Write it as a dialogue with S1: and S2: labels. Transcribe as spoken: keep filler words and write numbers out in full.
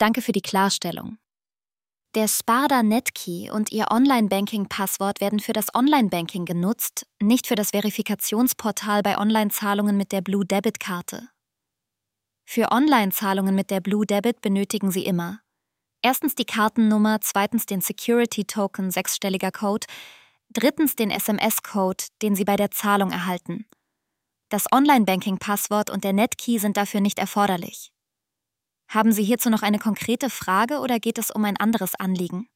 S1: Danke für die Klarstellung. Der Sparda-Netkey und Ihr Online-Banking-Passwort werden für das Online-Banking genutzt, nicht für das Verifikationsportal bei Online-Zahlungen mit der Blue Debit-Karte. Für Online-Zahlungen mit der Blue Debit benötigen Sie immer erstens die Kartennummer, zweitens den Security-Token sechsstelliger Code, drittens den S M S-Code, den Sie bei der Zahlung erhalten. Das Online-Banking-Passwort und der Netkey sind dafür nicht erforderlich. Haben Sie hierzu noch eine konkrete Frage oder geht es um ein anderes Anliegen?